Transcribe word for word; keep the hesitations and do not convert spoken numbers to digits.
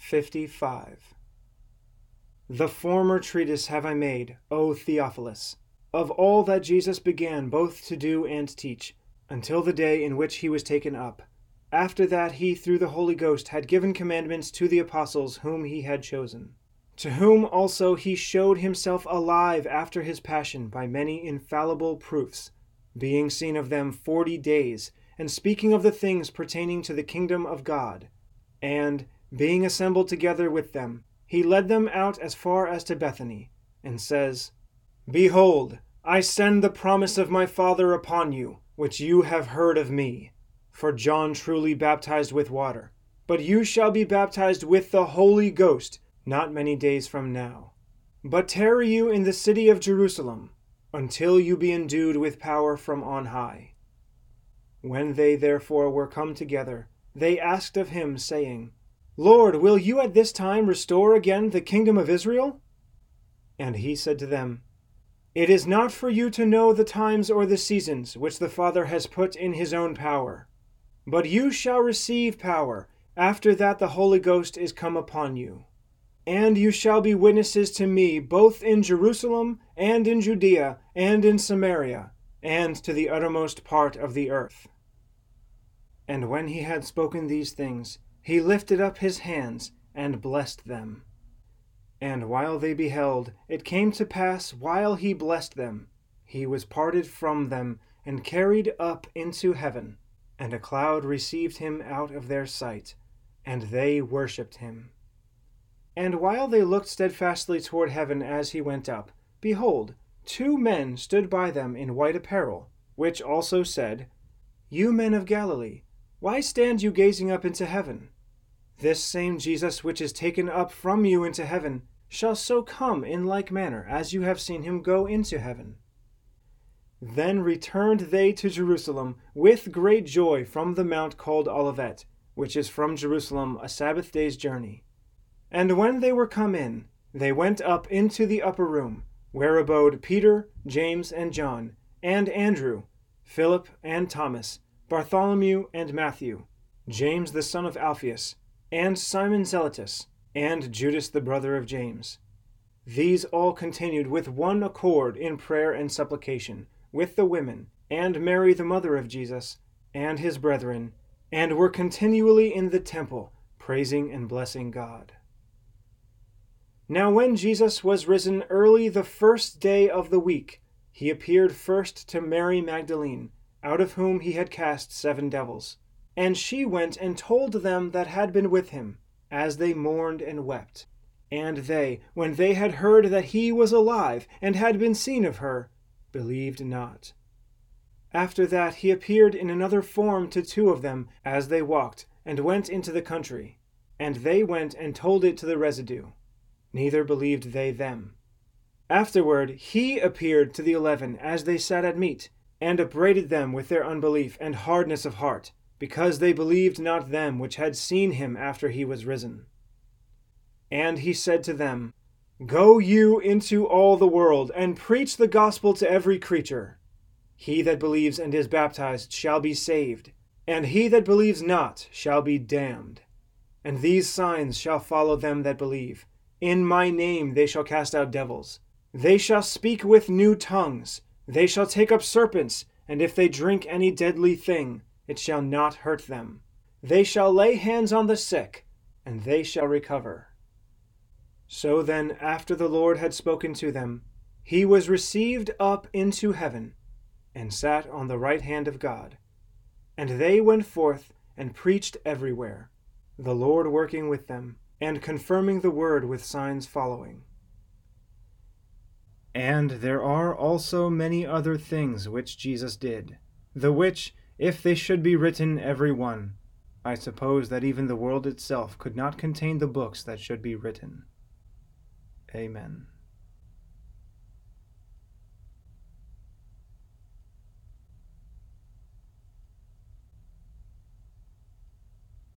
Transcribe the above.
fifty-five. The former treatise have I made, O Theophilus, of all that Jesus began both to do and teach, until the day in which he was taken up. After that he through the Holy Ghost had given commandments to the apostles whom he had chosen, to whom also he showed himself alive after his passion by many infallible proofs, being seen of them forty days, and speaking of the things pertaining to the kingdom of God. And, being assembled together with them, he led them out as far as to Bethany, and says, Behold, I send the promise of my Father upon you, which you have heard of me. For John truly baptized with water, but you shall be baptized with the Holy Ghost not many days from now. But tarry you in the city of Jerusalem, until you be endued with power from on high. When they therefore were come together, they asked of him, saying, Lord, will you at this time restore again the kingdom of Israel? And he said to them, It is not for you to know the times or the seasons which the Father has put in his own power. But you shall receive power, after that the Holy Ghost is come upon you. And you shall be witnesses to me both in Jerusalem, and in Judea, and in Samaria, and to the uttermost part of the earth. And when he had spoken these things, he lifted up his hands, and blessed them. And while they beheld, it came to pass, while he blessed them, he was parted from them, and carried up into heaven. And a cloud received him out of their sight, and they worshipped him. And while they looked steadfastly toward heaven as he went up, behold, two men stood by them in white apparel, which also said, You men of Galilee, why stand you gazing up into heaven? This same Jesus which is taken up from you into heaven shall so come in like manner as you have seen him go into heaven. Then returned they to Jerusalem with great joy from the mount called Olivet, which is from Jerusalem a Sabbath day's journey. And when they were come in, they went up into the upper room, where abode Peter, James, and John, and Andrew, Philip and Thomas, Bartholomew and Matthew, James the son of Alphaeus, and Simon Zelotes, and Judas the brother of James. These all continued with one accord in prayer and supplication, with the women, and Mary the mother of Jesus, and his brethren, and were continually in the temple, praising and blessing God. Now when Jesus was risen early the first day of the week, he appeared first to Mary Magdalene, out of whom he had cast seven devils. And she went and told them that had been with him, as they mourned and wept. And they, when they had heard that he was alive, and had been seen of her, believed not. After that he appeared in another form to two of them as they walked, and went into the country. And they went and told it to the residue. Neither believed they them. Afterward he appeared to the eleven as they sat at meat, and upbraided them with their unbelief and hardness of heart, because they believed not them which had seen him after he was risen. And he said to them, Go you into all the world, and preach the gospel to every creature. He that believes and is baptized shall be saved, and he that believes not shall be damned. And these signs shall follow them that believe. In my name they shall cast out devils. They shall speak with new tongues. They shall take up serpents, and if they drink any deadly thing, it shall not hurt them. They shall lay hands on the sick, and they shall recover. So then, after the Lord had spoken to them, he was received up into heaven, and sat on the right hand of God. And they went forth and preached everywhere, the Lord working with them, and confirming the word with signs following. And there are also many other things which Jesus did, the which, if they should be written every one, I suppose that even the world itself could not contain the books that should be written. Amen.